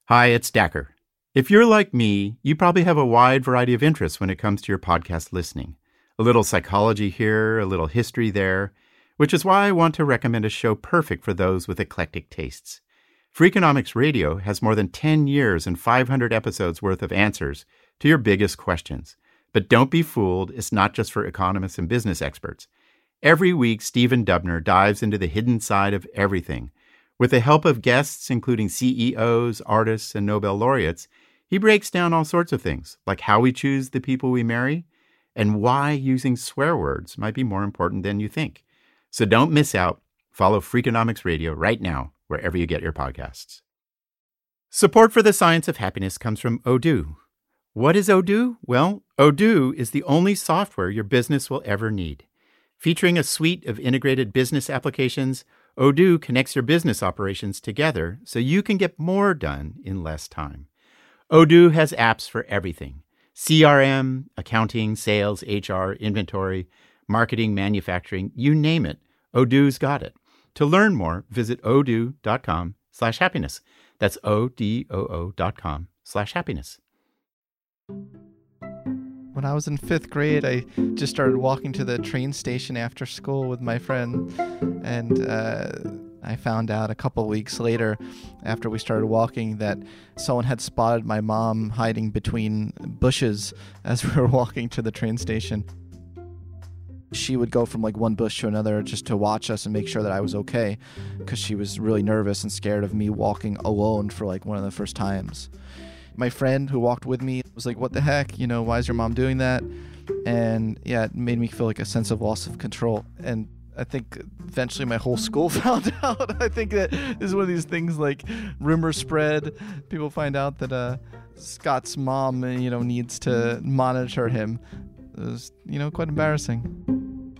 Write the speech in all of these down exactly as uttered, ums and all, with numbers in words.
Hi, it's Dacker. If you're like me, you probably have a wide variety of interests when it comes to your podcast listening. A little psychology here, a little history there, which is why I want to recommend a show perfect for those with eclectic tastes. Freakonomics Radio has more than ten years and five hundred episodes worth of answers to your biggest questions. But don't be fooled, it's not just for economists and business experts. Every week, Stephen Dubner dives into the hidden side of everything. With the help of guests, including C E Os, artists, and Nobel laureates, he breaks down all sorts of things, like how we choose the people we marry, and why using swear words might be more important than you think. So don't miss out. Follow Freakonomics Radio right now, wherever you get your podcasts. Support for the Science of Happiness comes from Odoo. What is Odoo? Well, Odoo is the only software your business will ever need. Featuring a suite of integrated business applications, Odoo connects your business operations together so you can get more done in less time. Odoo has apps for everything: C R M, accounting, sales, H R, inventory, marketing, manufacturing, you name it. Odoo's got it. To learn more, visit odoo.com slash happiness. That's O-D-O-O dot com slash happiness. When I was in fifth grade, I just started walking to the train station after school with my friend, and uh, I found out a couple weeks later, after we started walking, that someone had spotted my mom hiding between bushes as we were walking to the train station. She would go from like one bush to another just to watch us and make sure that I was okay, because she was really nervous and scared of me walking alone for like one of the first times. My friend who walked with me was like, what the heck? You know, why is your mom doing that? And yeah, it made me feel like a sense of loss of control. And I think eventually my whole school found out. I think that this is one of these things, like rumors spread. People find out that uh, Scott's mom, you know, needs to monitor him. It was, you know, quite embarrassing.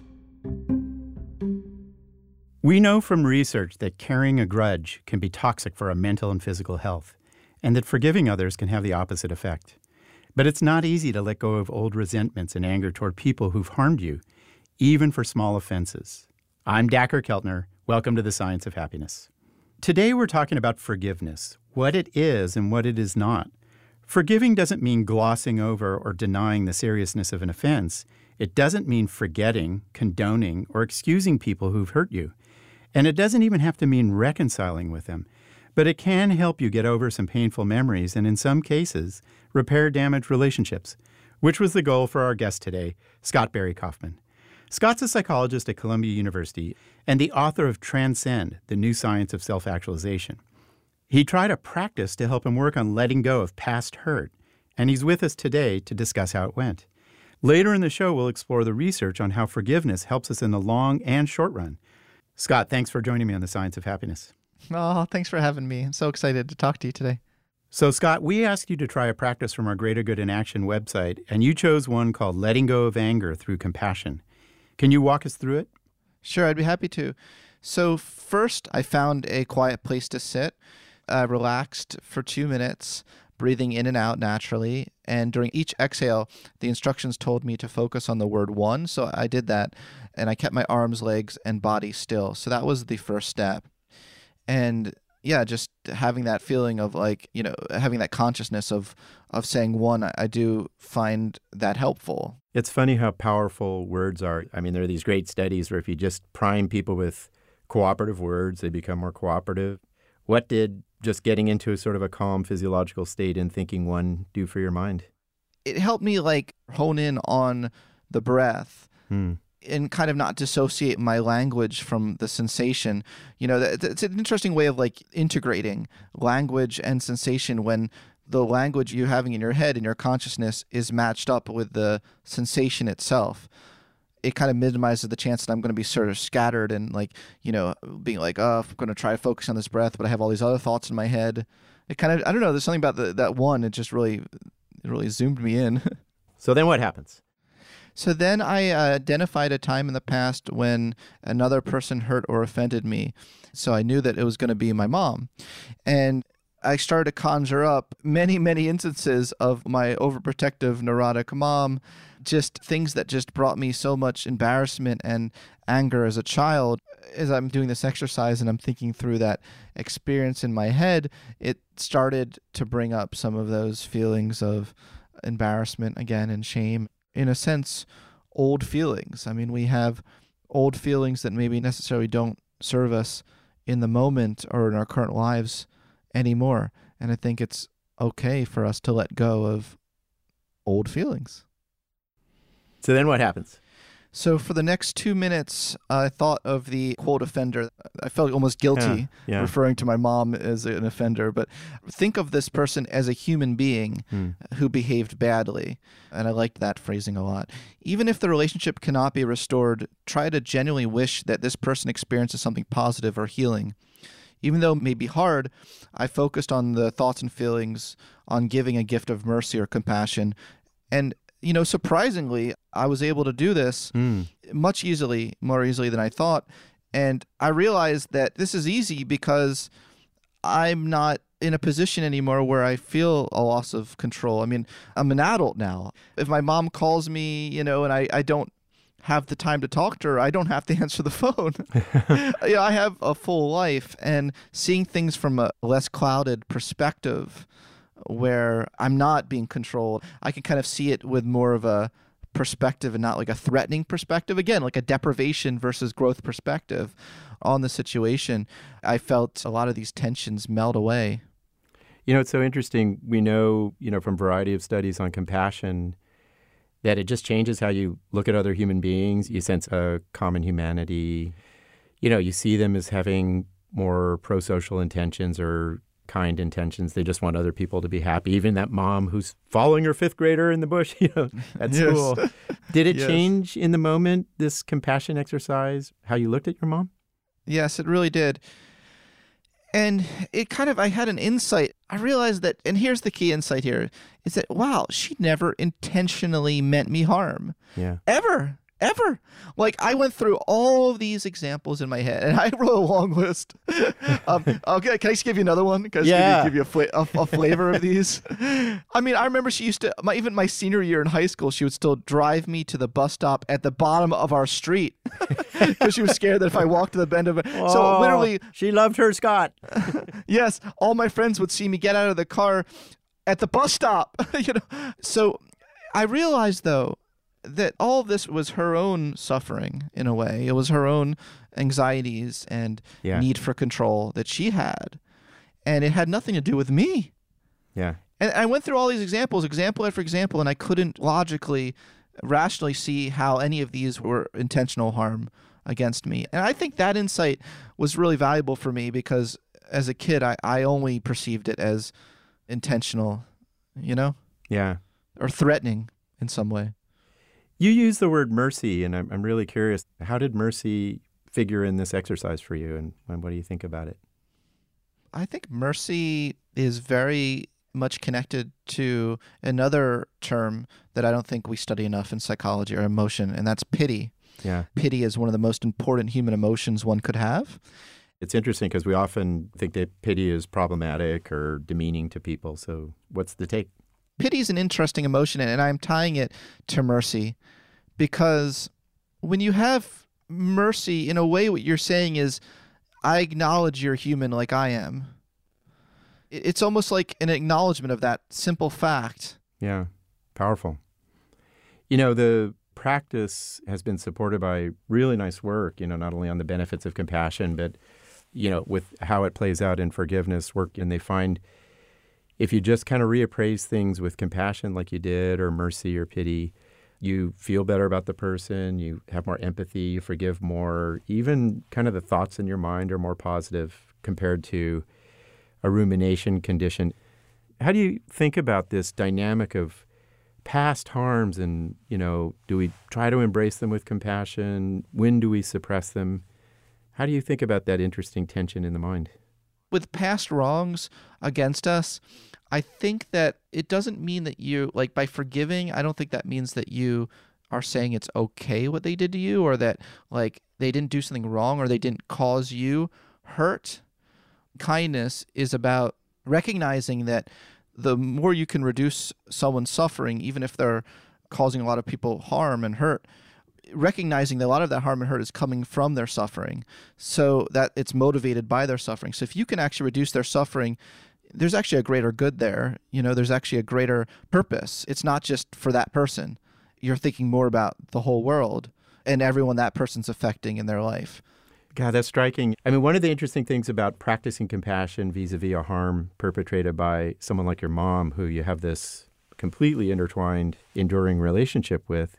We know from research that carrying a grudge can be toxic for our mental and physical health, and that forgiving others can have the opposite effect. But it's not easy to let go of old resentments and anger toward people who've harmed you, even for small offenses. I'm Dacker Keltner. Welcome to the Science of Happiness. Today we're talking about forgiveness, what it is and what it is not. Forgiving doesn't mean glossing over or denying the seriousness of an offense. It doesn't mean forgetting, condoning, or excusing people who've hurt you. And it doesn't even have to mean reconciling with them. But it can help you get over some painful memories and, in some cases, repair damaged relationships, which was the goal for our guest today, Scott Barry Kaufman. Scott's a psychologist at Columbia University and the author of Transcend, The New Science of Self-Actualization. He tried a practice to help him work on letting go of past hurt, and he's with us today to discuss how it went. Later in the show, we'll explore the research on how forgiveness helps us in the long and short run. Scott, thanks for joining me on The Science of Happiness. Oh, thanks for having me. I'm so excited to talk to you today. So, Scott, we asked you to try a practice from our Greater Good in Action website, and you chose one called Letting Go of Anger Through Compassion. Can you walk us through it? Sure, I'd be happy to. So first, I found a quiet place to sit. I relaxed for two minutes, breathing in and out naturally. And during each exhale, the instructions told me to focus on the word one. So I did that, and I kept my arms, legs, and body still. So that was the first step. And yeah, just having that feeling of like, you know, having that consciousness of of saying one, I, I do find that helpful. It's funny how powerful words are. I mean, there are these great studies where if you just prime people with cooperative words, they become more cooperative. What did just getting into a sort of a calm physiological state and thinking one do for your mind? It helped me like hone in on the breath. Hmm. And kind of not dissociate my language from the sensation. You know, it's an interesting way of like integrating language and sensation when the language you're having in your head and your consciousness is matched up with the sensation itself. It kind of minimizes the chance that I'm going to be sort of scattered and like, you know, being like, oh, I'm going to try to focus on this breath, but I have all these other thoughts in my head. It kind of, I don't know, there's something about the, that one, it just really, it really zoomed me in. So then what happens? So then I uh, identified a time in the past when another person hurt or offended me. So I knew that it was going to be my mom. And I started to conjure up many, many instances of my overprotective, neurotic mom, just things that just brought me so much embarrassment and anger as a child. As I'm doing this exercise and I'm thinking through that experience in my head, it started to bring up some of those feelings of embarrassment again and shame. In a sense, old feelings. I mean, we have old feelings that maybe necessarily don't serve us in the moment or in our current lives anymore. And I think it's okay for us to let go of old feelings. So then what happens? So for the next two minutes, I thought of the quote offender. I felt almost guilty Yeah, yeah. referring to my mom as an offender, but think of this person as a human being Hmm. who behaved badly. And I liked that phrasing a lot. Even if the relationship cannot be restored, try to genuinely wish that this person experiences something positive or healing. Even though it may be hard, I focused on the thoughts and feelings on giving a gift of mercy or compassion. And you know, surprisingly, I was able to do this Mm. much easily, more easily than I thought. And I realized that this is easy because I'm not in a position anymore where I feel a loss of control. I mean, I'm an adult now. If my mom calls me, you know, and I, I don't have the time to talk to her, I don't have to answer the phone. You know, I have a full life, and seeing things from a less clouded perspective where I'm not being controlled, I can kind of see it with more of a perspective and not like a threatening perspective. Again, like a deprivation versus growth perspective on the situation. I felt a lot of these tensions melt away. You know, it's so interesting. We know, you know, from a variety of studies on compassion that it just changes how you look at other human beings. You sense a common humanity. You know, you see them as having more pro-social intentions or kind intentions. They just want other people to be happy. Even that mom who's following her fifth grader in the bush, you know, at Yes. school. Did it Yes. change in the moment, this compassion exercise, how you looked at your mom? Yes, it really did. And it kind of, I had an insight. I realized that, and here's the key insight here, is that, wow, she never intentionally meant me harm. Yeah. Ever. Ever. Like, I went through all of these examples in my head, and I wrote a long list. um, okay, can I just give you another one? Can I just Yeah. give you, give you a, fla- a, a flavor of these? I mean, I remember she used to, my, even my senior year in high school, she would still drive me to the bus stop at the bottom of our street because she was scared that if I walked to the bend of it. So Oh, literally, she loved her Scott. yes, all my friends would see me get out of the car at the bus stop. You know, so I realized though that all of this was her own suffering in a way. It was her own anxieties and Yeah. need for control that she had, and it had nothing to do with me. Yeah. And I went through all these examples, example after example, and I couldn't logically, rationally see how any of these were intentional harm against me. And I think that insight was really valuable for me because as a kid, I, I only perceived it as intentional, you know, Yeah. or threatening in some way. You use the word mercy, and I'm, I'm really curious. How did mercy figure in this exercise for you, and, and what do you think about it? I think mercy is very much connected to another term that I don't think we study enough in psychology or emotion, and that's pity. Yeah. Pity is one of the most important human emotions one could have. It's interesting because we often think that pity is problematic or demeaning to people. So what's the take? Pity is an interesting emotion, and I'm tying it to mercy because when you have mercy, in a way, what you're saying is, I acknowledge you're human like I am. It's almost like an acknowledgement of that simple fact. Yeah. Powerful. You know, the practice has been supported by really nice work, you know, not only on the benefits of compassion, but, you know, with how it plays out in forgiveness work. And they find if you just kind of reappraise things with compassion like you did, or mercy or pity, you feel better about the person, you have more empathy, you forgive more, even kind of the thoughts in your mind are more positive compared to a rumination condition. How do you think about this dynamic of past harms and, you know, do we try to embrace them with compassion? When do we suppress them? How do you think about that interesting tension in the mind? With past wrongs against us, I think that it doesn't mean that you, like by forgiving, I don't think that means that you are saying it's okay what they did to you, or that like they didn't do something wrong or they didn't cause you hurt. Kindness is about recognizing that the more you can reduce someone's suffering, even if they're causing a lot of people harm and hurt, recognizing that a lot of that harm and hurt is coming from their suffering, so that it's motivated by their suffering. So if you can actually reduce their suffering, there's actually a greater good there. You know, there's actually a greater purpose. It's not just for that person. You're thinking more about the whole world and everyone that person's affecting in their life. God, that's striking. I mean, one of the interesting things about practicing compassion vis-a-vis a harm perpetrated by someone like your mom, who you have this completely intertwined, enduring relationship with,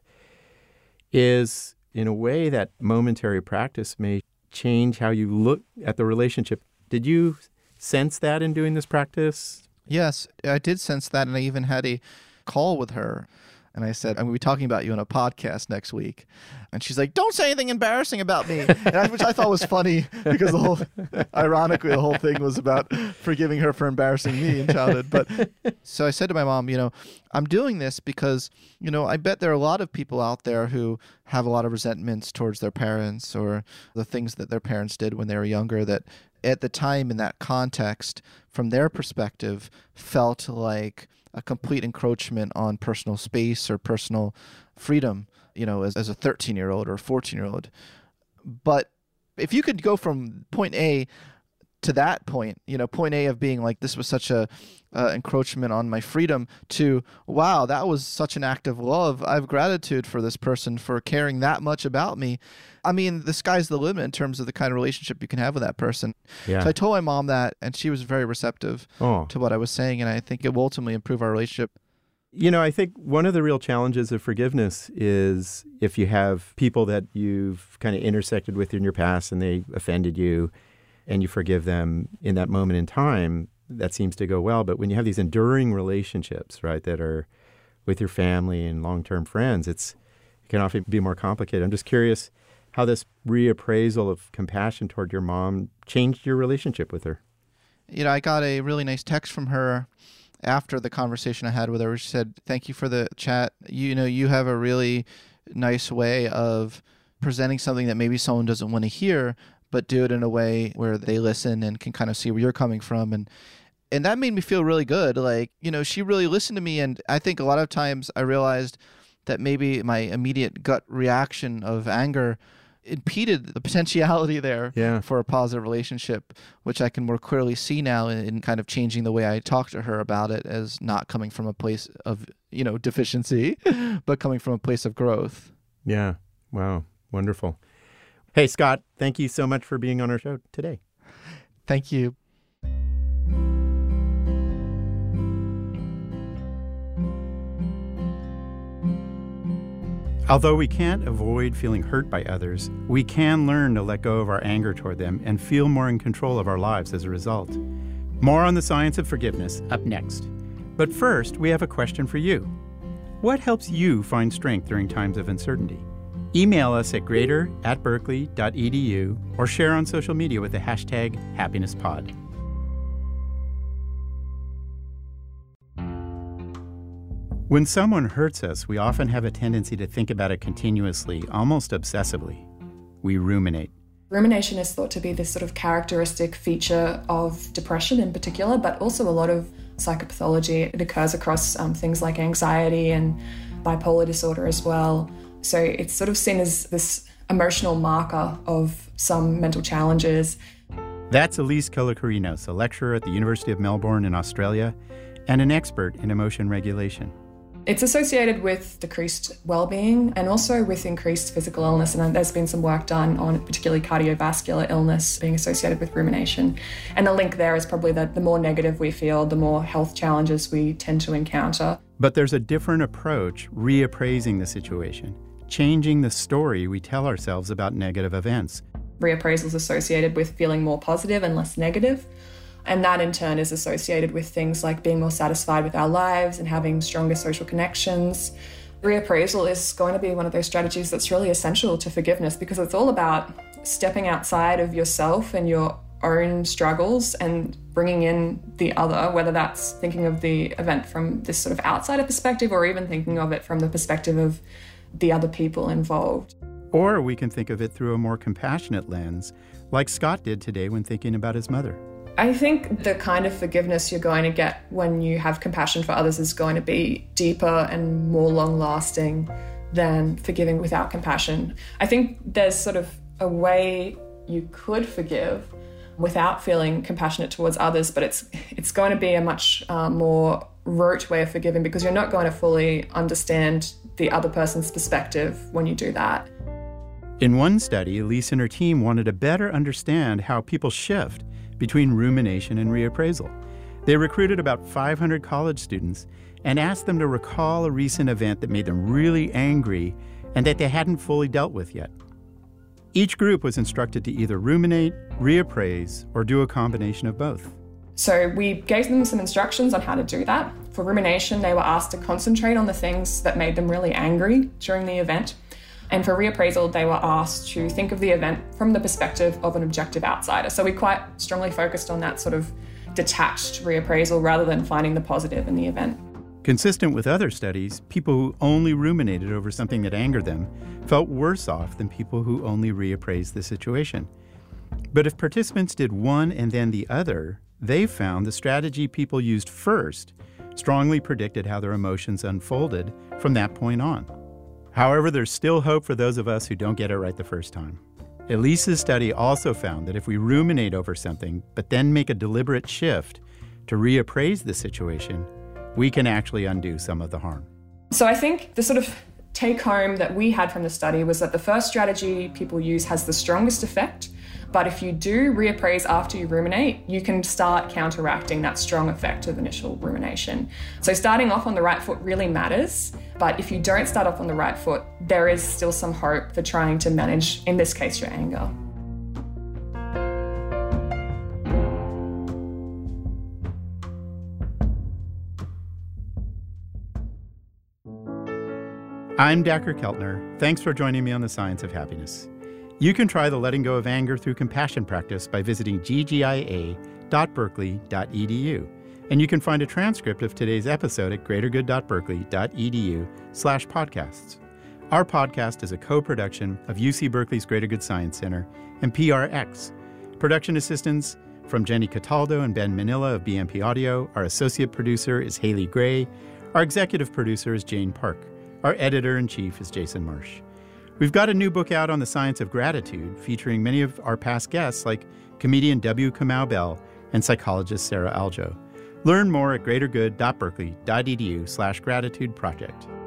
is in a way that momentary practice may change how you look at the relationship. Did you sense that in doing this practice? Yes, I did sense that, and I even had a call with her. And I said, I'm going to be talking about you on a podcast next week. And she's like, don't say anything embarrassing about me, and I, which I thought was funny because the whole, ironically, the whole thing was about forgiving her for embarrassing me in childhood. But so I said to my mom, you know, I'm doing this because, you know, I bet there are a lot of people out there who have a lot of resentments towards their parents or the things that their parents did when they were younger that at the time in that context, from their perspective, felt like a complete encroachment on personal space or personal freedom, you know, as, as a thirteen-year-old or a fourteen-year-old. But if you could go from point A to that point, you know, point A of being like, this was such a uh, encroachment on my freedom, to, wow, that was such an act of love. I have gratitude for this person for caring that much about me. I mean, the sky's the limit in terms of the kind of relationship you can have with that person. Yeah. So I told my mom that, and she was very receptive oh. to what I was saying, and I think it will ultimately improve our relationship. You know, I think one of the real challenges of forgiveness is if you have people that you've kind of intersected with in your past and they offended you and you forgive them in that moment in time, that seems to go well. But when you have these enduring relationships, right, that are with your family and long-term friends, it's it can often be more complicated. I'm just curious how this reappraisal of compassion toward your mom changed your relationship with her. You know, I got a really nice text from her after the conversation I had with her, where she said, thank you for the chat. You know, you have a really nice way of presenting something that maybe someone doesn't want to hear, but do it in a way where they listen and can kind of see where you're coming from. And and that made me feel really good. Like, you know, she really listened to me. And I think a lot of times I realized that maybe my immediate gut reaction of anger impeded the potentiality there yeah. for a positive relationship, which I can more clearly see now in, in kind of changing the way I talk to her about it, as not coming from a place of, you know, deficiency, but coming from a place of growth. Yeah. Wow. Wonderful. Hey, Scott, thank you so much for being on our show today. Thank you. Although we can't avoid feeling hurt by others, we can learn to let go of our anger toward them and feel more in control of our lives as a result. More on the science of forgiveness up next. But first, we have a question for you. What helps you find strength during times of uncertainty? Email us at greater at berkeley dot e d u or share on social media with the hashtag HappinessPod. When someone hurts us, we often have a tendency to think about it continuously, almost obsessively. We ruminate. Rumination is thought to be this sort of characteristic feature of depression in particular, but also a lot of psychopathology. It occurs across um, things like anxiety and bipolar disorder as well. So it's sort of seen as this emotional marker of some mental challenges. That's Elise Kolokorinos, a lecturer at the University of Melbourne in Australia and an expert in emotion regulation. It's associated with decreased well-being and also with increased physical illness, and there's been some work done on particularly cardiovascular illness being associated with rumination. And the link there is probably that the more negative we feel, the more health challenges we tend to encounter. But there's a different approach, reappraising the situation, changing the story we tell ourselves about negative events. Reappraisal is associated with feeling more positive and less negative. And that in turn is associated with things like being more satisfied with our lives and having stronger social connections. Reappraisal is going to be one of those strategies that's really essential to forgiveness, because it's all about stepping outside of yourself and your own struggles and bringing in the other, whether that's thinking of the event from this sort of outsider perspective or even thinking of it from the perspective of the other people involved. Or we can think of it through a more compassionate lens, like Scott did today when thinking about his mother. I think the kind of forgiveness you're going to get when you have compassion for others is going to be deeper and more long-lasting than forgiving without compassion. I think there's sort of a way you could forgive without feeling compassionate towards others, but it's it's going to be a much uh, more rote way of forgiving because you're not going to fully understand the other person's perspective when you do that. In one study, Elise and her team wanted to better understand how people shift between rumination and reappraisal. They recruited about five hundred college students and asked them to recall a recent event that made them really angry and that they hadn't fully dealt with yet. Each group was instructed to either ruminate, reappraise, or do a combination of both. So we gave them some instructions on how to do that. For rumination, they were asked to concentrate on the things that made them really angry during the event. And for reappraisal, they were asked to think of the event from the perspective of an objective outsider. So we quite strongly focused on that sort of detached reappraisal rather than finding the positive in the event. Consistent with other studies, people who only ruminated over something that angered them felt worse off than people who only reappraised the situation. But if participants did one and then the other, they found the strategy people used first strongly predicted how their emotions unfolded from that point on. However, there's still hope for those of us who don't get it right the first time. Elise's study also found that if we ruminate over something, but then make a deliberate shift to reappraise the situation, we can actually undo some of the harm. So I think the sort of take home that we had from the study was that the first strategy people use has the strongest effect, but if you do reappraise after you ruminate, you can start counteracting that strong effect of initial rumination. So starting off on the right foot really matters, but if you don't start off on the right foot, there is still some hope for trying to manage, in this case, your anger. I'm Dacher Keltner. Thanks for joining me on The Science of Happiness. You can try the Letting Go of Anger through Compassion practice by visiting g g i a dot berkeley dot e d u. And you can find a transcript of today's episode at greatergood dot berkeley dot e d u slash podcasts. Our podcast is a co-production of U C Berkeley's Greater Good Science Center and P R X. Production assistance from Jenny Cataldo and Ben Manila of B M P Audio. Our associate producer is Haley Gray. Our executive producer is Jane Park. Our editor-in-chief is Jason Marsh. We've got a new book out on the science of gratitude, featuring many of our past guests like comedian W. Kamau Bell and psychologist Sarah Aljo. Learn more at greatergood dot berkeley dot e d u slash gratitude project.